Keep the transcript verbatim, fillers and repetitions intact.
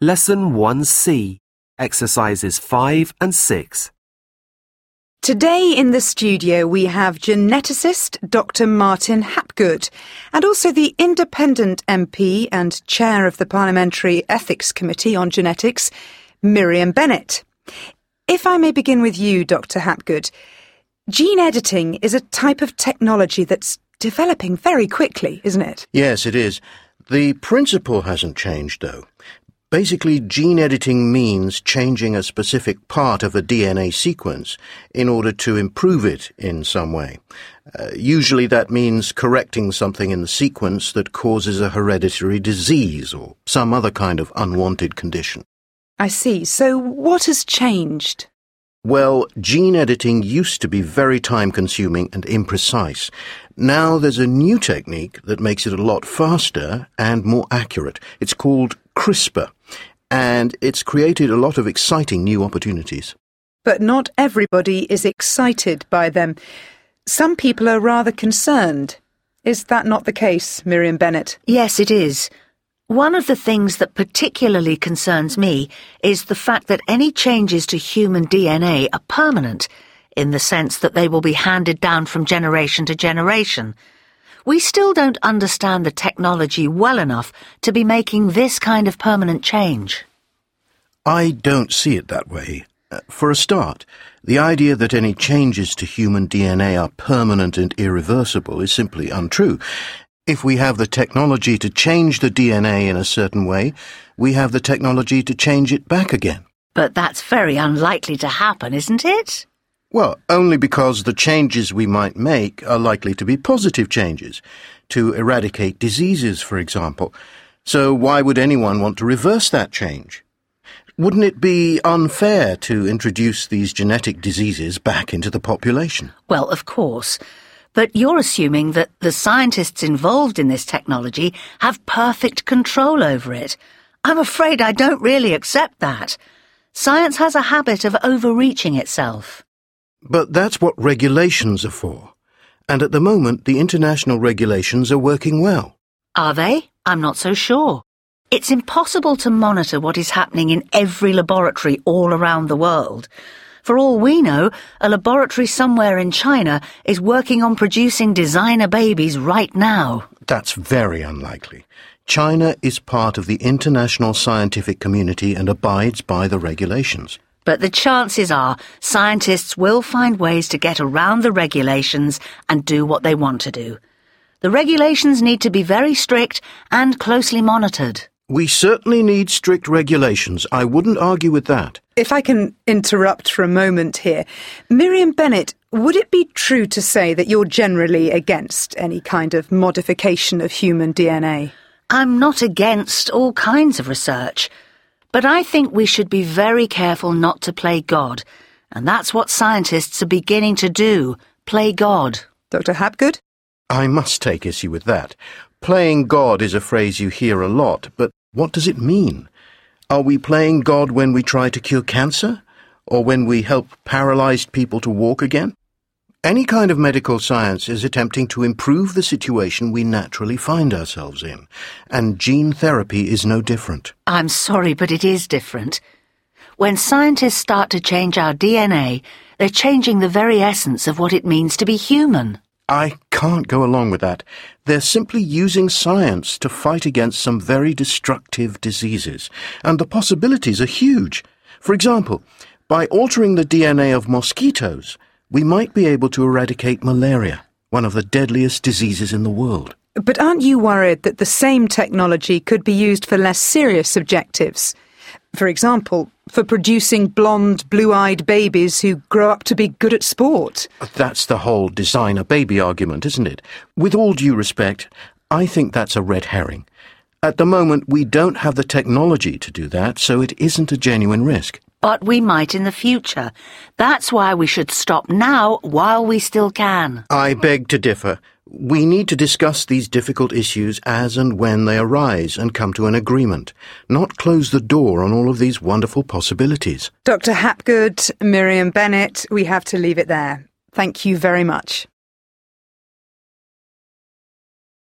Lesson one C, Exercises five and six. Today in the studio we have geneticist Doctor Martin Hapgood and also the independent M P and chair of the Parliamentary Ethics Committee on Genetics, Miriam Bennett. If I may begin with you, Doctor Hapgood, gene editing is a type of technology that's developing very quickly, isn't it? Yes, it is. The principle hasn't changed, though. Basically, gene editing means changing a specific part of a D N A sequence in order to improve it in some way. Uh, usually that means correcting something in the sequence that causes a hereditary disease or some other kind of unwanted condition. I see. So what has changed? Well, gene editing used to be very time-consuming and imprecise. Now there's a new technique that makes it a lot faster and more accurate. It's called CRISPR, and it's created a lot of exciting new opportunities. But not everybody is excited by them. Some people are rather concerned. Is that not the case, Miriam Bennett? Yes, it is. One of the things that particularly concerns me is the fact that any changes to human D N A are permanent, in the sense that they will be handed down from generation to generation. We still don't understand the technology well enough to be making this kind of permanent change. I don't see it that way. For a start, the idea that any changes to human D N A are permanent and irreversible is simply untrue. If we have the technology to change the D N A in a certain way, we have the technology to change it back again. But that's very unlikely to happen, isn't it? Well, only because the changes we might make are likely to be positive changes, to eradicate diseases, for example. So why would anyone want to reverse that change? Wouldn't it be unfair to introduce these genetic diseases back into the population? Well, of course. But you're assuming that the scientists involved in this technology have perfect control over it. I'm afraid I don't really accept that. Science has a habit of overreaching itself. But that's what regulations are for. And at the moment, the international regulations are working well. Are they? I'm not so sure. It's impossible to monitor what is happening in every laboratory all around the world. For all we know, a laboratory somewhere in China is working on producing designer babies right now. That's very unlikely. China is part of the international scientific community and abides by the regulations. But the chances are scientists will find ways to get around the regulations and do what they want to do. The regulations need to be very strict and closely monitored. We certainly need strict regulations. I wouldn't argue with that. If I can interrupt for a moment here. Miriam Bennett, would it be true to say that you're generally against any kind of modification of human D N A? I'm not against all kinds of research, but I think we should be very careful not to play God, and that's what scientists are beginning to do, play God. Doctor Hapgood? I must take issue with that. Playing God is a phrase you hear a lot, but what does it mean? Are we playing God when we try to cure cancer? Or when we help paralyzed people to walk again? Any kind of medical science is attempting to improve the situation we naturally find ourselves in, and gene therapy is no different. I'm sorry, but it is different. When scientists start to change our D N A, they're changing the very essence of what it means to be human. I can't go along with that. They're simply using science to fight against some very destructive diseases, and the possibilities are huge. For example, by altering the D N A of mosquitoes, we might be able to eradicate malaria, one of the deadliest diseases in the world. But aren't you worried that the same technology could be used for less serious objectives? For example, for producing blonde, blue-eyed babies who grow up to be good at sport. That's the whole designer baby argument, isn't it? With all due respect, I think that's a red herring. At the moment, we don't have the technology to do that, so it isn't a genuine risk. But we might in the future. That's why we should stop now while we still can. I beg to differ. We need to discuss these difficult issues as and when they arise and come to an agreement, not close the door on all of these wonderful possibilities. Doctor Hapgood, Miriam Bennett, we have to leave it there. Thank you very much.